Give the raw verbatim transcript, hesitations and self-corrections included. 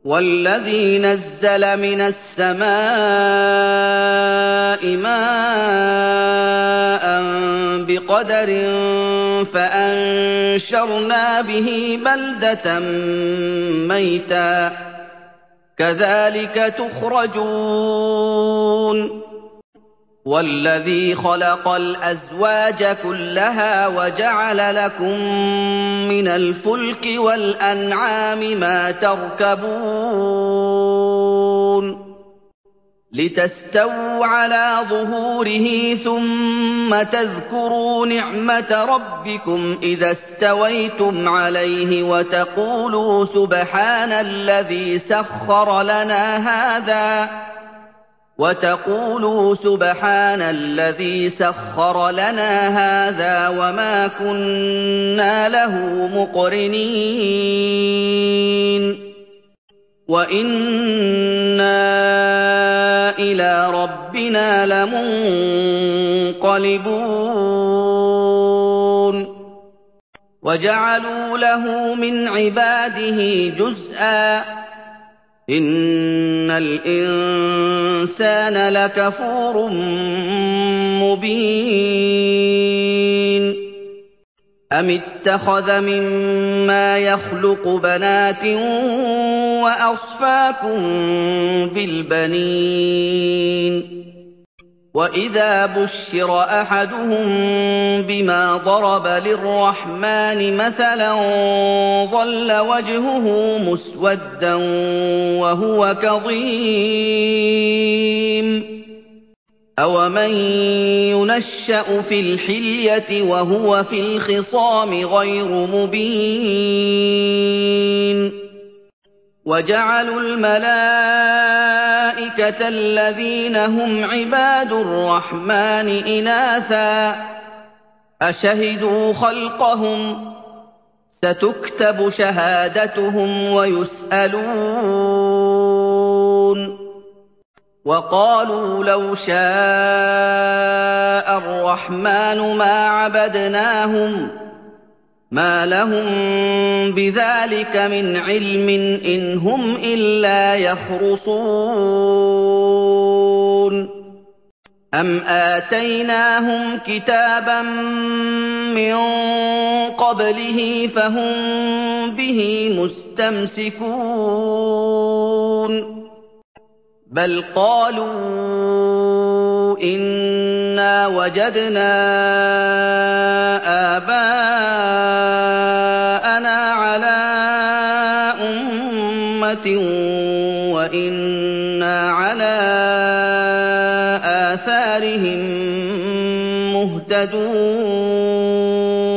وَالَّذِي نَزَّلَ مِنَ السَّمَاءِ مَاءً بِقَدَرٍ فَأَنشَرْنَا بِهِ بَلْدَةً مَّيْتًا ۚ كَذَٰلِكَ تُخْرَجُونَ وَالَّذِي خَلَقَ الْأَزْوَاجَ كُلَّهَا وَجَعَلَ لَكُم مِّنَ الْفُلْكِ وَالْأَنْعَامِ مَا تَرْكَبُونَ لِتَسْتَوُوا عَلَىٰ ظُهُورِهِ ثُمَّ تَذْكُرُوا نِعْمَةَ رَبِّكُمْ إِذَا اسْتَوَيْتُمْ عَلَيْهِ وَتَقُولُوا سُبْحَانَ الَّذِي سَخَّرَ لَنَا هَٰذَا وَتَقُولُوا سُبْحَانَ الَّذِي سَخَّرَ لَنَا هَٰذَا وَمَا كُنَّا لَهُ مُقْرِنِينَ وَإِنَّا إِلَىٰ رَبِّنَا لَمُنقَلِبُونَ وَجَعَلُوا لَهُ مِنْ عِبَادِهِ جُزْءًا ۚ إِنَّ الْإِنسَانَ لَكَفُورٌ مُّبِينٌ أَمِ اتَّخَذَ مِمَّا يَخْلُقُ بَنَاتٍ وَأَصْفَاكُم بِالْبَنِينَ وَإِذَا بُشِّرَ أَحَدُهُم بِمَا ضَرَبَ لِلرَّحْمَٰنِ مَثَلًا ظَلَّ وَجْهُهُ مُسْوَدًّا وَهُوَ كَظِيمٌ أَوَمَن يُنَشَّأُ فِي الْحِلْيَةِ وَهُوَ فِي الْخِصَامِ غَيْرُ مُبِينٍ وَجَعَلُوا الْمَلَائِكَةَ الَّذِينَ هُمْ عِبَادُ الرَّحْمَٰنِ إِنَاثًا ۚ أَشَهِدُوا خَلْقَهُمْ ۚ سَتُكْتَبُ شَهَادَتُهُمْ وَيُسْأَلُونَ وَقَالُوا لَوْ شَاءَ الرَّحْمَٰنُ مَا عَبَدْنَاهُم ۗ مَّا لَهُم بِذَٰلِكَ مِنْ عِلْمٍ ۖ إِنْ هُمْ إِلَّا يَخْرُصُونَ أَمْ آتَيْنَاهُمْ كِتَابًا مِّن قَبْلِهِ فَهُم بِهِ مُسْتَمْسِكُونَ بَلْ قَالُوا إِنَّا وَجَدْنَا آبَاءَنَا عَلَىٰ أُمَّةٍ وَإِنَّا عَلَىٰ آثَارِهِم مُّهْتَدُونَ